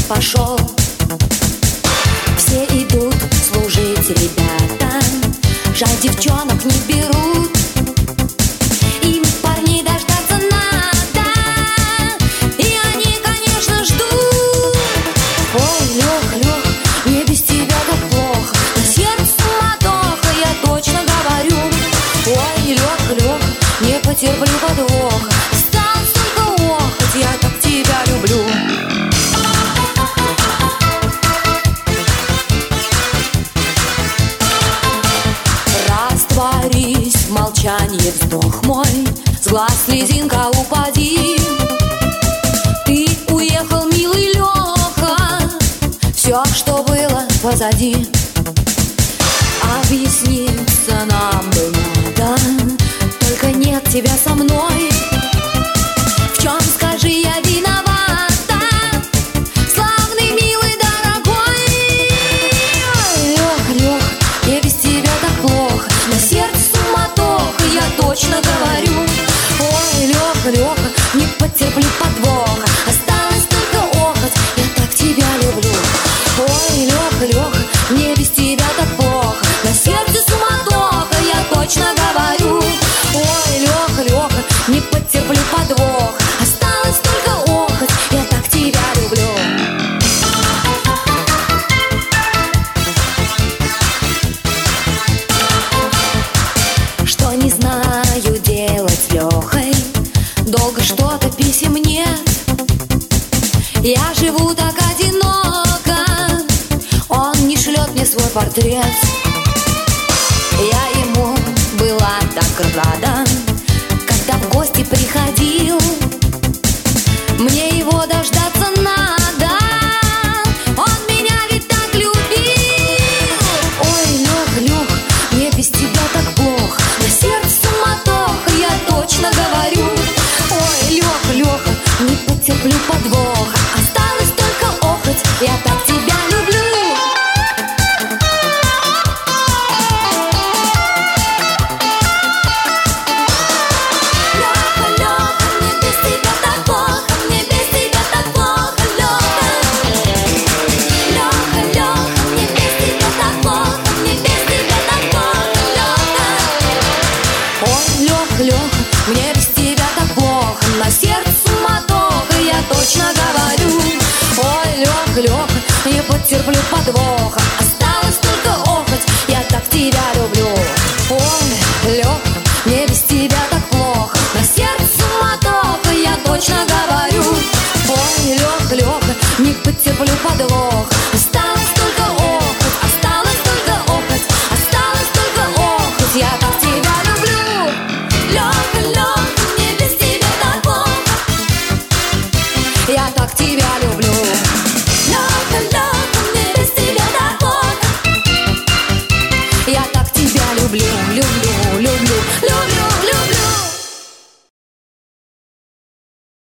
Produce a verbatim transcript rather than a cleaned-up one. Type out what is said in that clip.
пошел. Все идут служить ребята, жаль, девчонок не берут. Им парней дождаться надо, и они, конечно, ждут. Ой, Лех, Лех, мне без тебя так плохо, на сердце суматоха, я точно говорю. Ой, Лех, Лех, не потерплю подвоха, осталось только охоть, я так тебя люблю. Растворись в молчании, вздох мой, с глаз слезинка упади. Ты уехал, милый Леха, все, что было позади. Объясниться нам бы надо, только нет тебя со мной. В чем, скажи, я виновата, славный, милый, дорогой? Лех, Лех, мне без тебя так плохо, на сердце суматоха, я точно говорю. Ой, Леха, Леха, не потерплю подвоха, осталось только охоть, я так тебя люблю. Ой, Леха, Леха, мне без тебя так плохо, на сердце суматоха, я точно говорю. Ой, Леха, Леха, не потерплю подвоха, осталось только охоть, я так тебя люблю. Что не знаю делать с Лехой, долго что-то писем нет. Я живу так одиноко, он не шлет мне свой портрет. Я ему была так рада, когда в гости приходил. Мне его дождаться надо, он меня ведь так любил. Ой, Лех, Лех, мне без тебя так плохо, на сердце суматоха, я точно говорю. Ой, Леха, Леха, не потерплю подвоха, осталось только охоть, я так тебя люблю. Леха, Леха, мне без тебя так плохо, мне без тебя так плохо, Леха. Леха, Леха, мне без тебя так плохо, мне без тебя так плохо, Леха. Ой, Леха, Леха, мне без тебя так плохо, на сердце суматоха, я точно говорю. Ой, Леха, Леха, не потерплю подвоха, осталось только охоть, я так тебя люблю. Ой, Леха, мне без тебя так плохо, на сердце суматоха, я точно говорю. Ой, Леха, Леха, не потерплю подвоха, осталось только охоть, осталось только охоть, осталось только охоть, я так тебя люблю. Леха, Леха, мне без тебя так плохо, я так тебя